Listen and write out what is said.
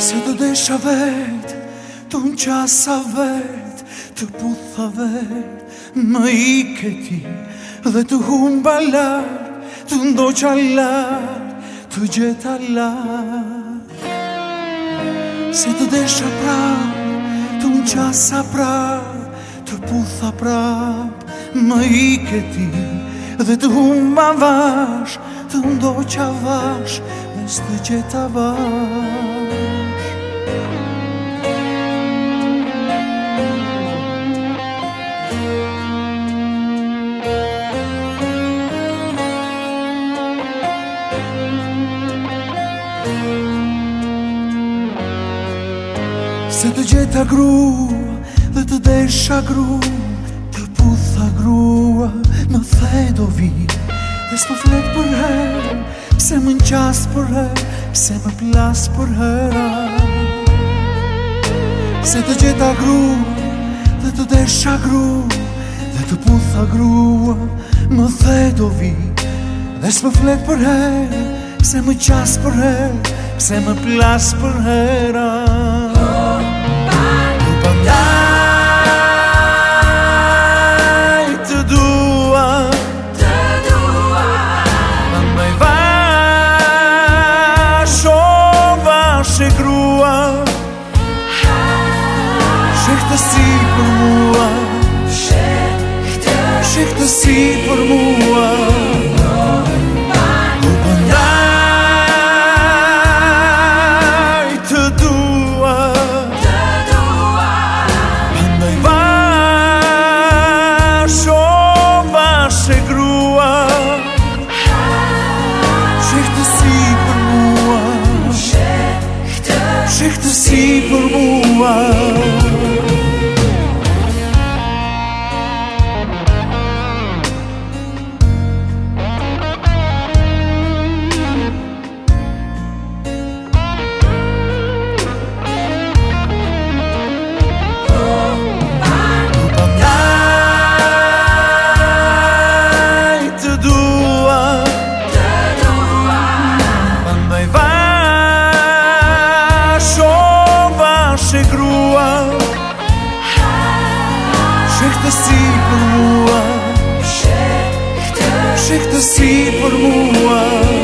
Se do desha vet, tu në qasa vet, të putha vet, më ike ti, dhe të humba lartë, të ndoqa lartë, të gjeta lartë. Se do desha prap, tu në qasa prap, të putha prap, më ike ti, dhe të humba vash, të ndoqa vash, mes të gjeta vash. Se të gjeta grua dhe të desha grua, të putha grua, më the do vi, dhe s'po flet për herë, pse më nqas për herë, pse më plas për hera. Se të gjeta grua dhe të desha grua, dhe të putha grua, më the do vi, dhe s'po flet për herë, pse më nqas për herë, pse më plas për hera. Shehtësi për mua, shehtësi për mua, u bëndaj të dua, bëndaj vash, o vash e grua, shehtësi për mua, shehtësi për mua. Shehtësi për mua, shehtësi për mua.